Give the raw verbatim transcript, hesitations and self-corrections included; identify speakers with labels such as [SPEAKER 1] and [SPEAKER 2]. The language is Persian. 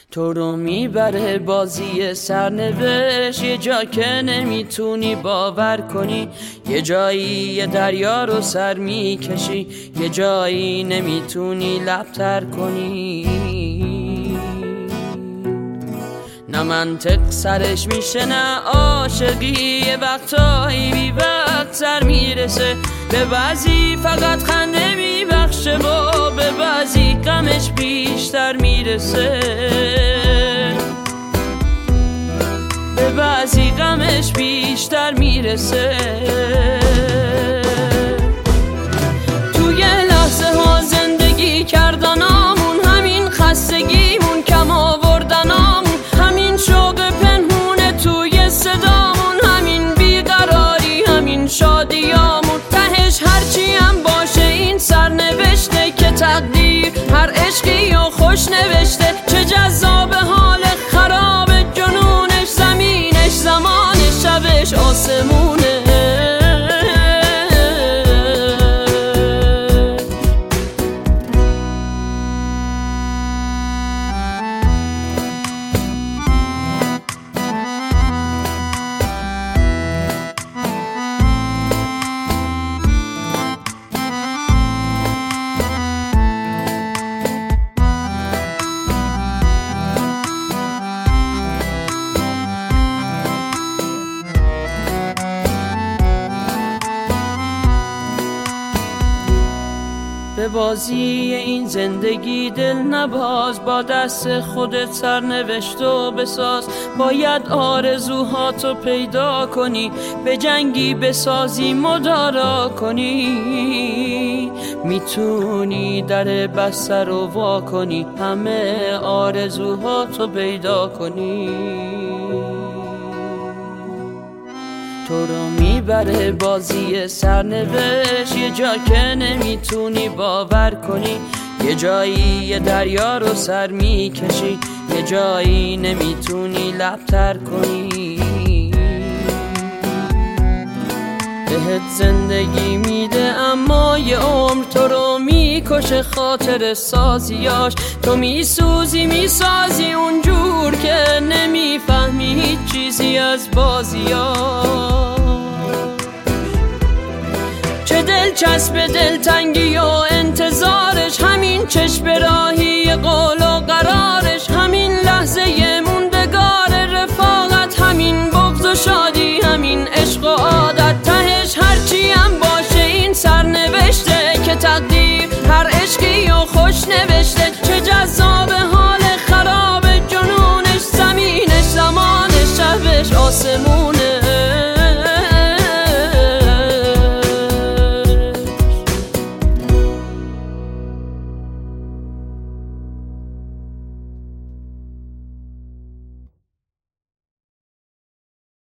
[SPEAKER 1] تو رو میبره بازی سرنوشت، یه جا که نمیتونی باور کنی، یه جایی یه دریا رو سر میکشی، یه جایی نمیتونی لبتر کنی. نه منطق سرش میشه نه عاشقی، یه وقتایی بی وقت سر میرسه، به بعضی فقط خنده میبخشه و به بعضی غمش بیشتر میرسه، به بعضی غمش بیشتر میرسه. توی لحظه ها زندگی کردنامون، همین خستگیمون، کم آوردنامون، همین شوق پنهونه توی صدامون، همین بیقراری، همین شادیامون، تهش هرچی هم باشه این سرنوشته که تقدیر هر عشقی و خوش نوشته. چه جذاب حال خراب جنونش، زمینش زمانش، شبش آسمونه. به بازی این زندگی دل نباز، با دست خودت سرنوشت و بساز. باید آرزوهاتو پیدا کنی، به جنگی بسازی مدارا کنی. میتونی در بسته رو وا کنی، همه آرزوهاتو پیدا کنی. تو رو میبره بازی سرنوشت، یه جا که نمیتونی باور کنی، یه جایی یه دریا رو سر میکشی، یه جایی نمیتونی لبتر کنی. بهت زندگی میده اما یه عمر تو رو میکشه خاطر سازیاش. تو میسوزی میسازی اونجور که نمیفهمی هیچ چیزی از بازیاش. چه دلچسب دلتنگی و انتظارش، همین چشم راهی قول و قرارش، همین لحظه موندگار رفاقت، همین بغض و شادی، همین عشق و عادت، تهش هرچی هم باشه این سرنوشته که تقدیر هر عشقی و خوش نوشته. چه جذاب حال خراب جنونش، زمینش زمانش، شبش آسمون.